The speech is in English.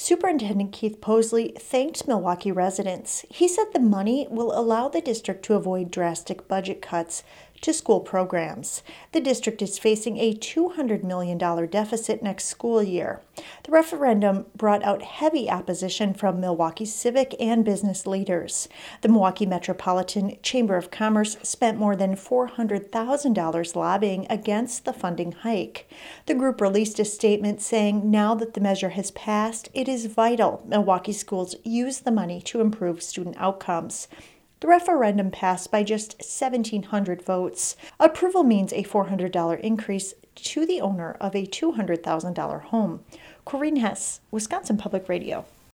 Superintendent Keith Posley thanked Milwaukee residents. He said the money will allow the district to avoid drastic budget cuts to school programs. The district is facing a $200 million deficit next school year. The referendum brought out heavy opposition from Milwaukee's civic and business leaders. The Milwaukee Metropolitan Chamber of Commerce spent more than $400,000 lobbying against the funding hike. The group released a statement saying now that the measure has passed, it is vital Milwaukee schools use the money to improve student outcomes. The referendum passed by just 1,700 votes. Approval means a $400 increase to the owner of a $200,000 home. Corinne Hess, Wisconsin Public Radio.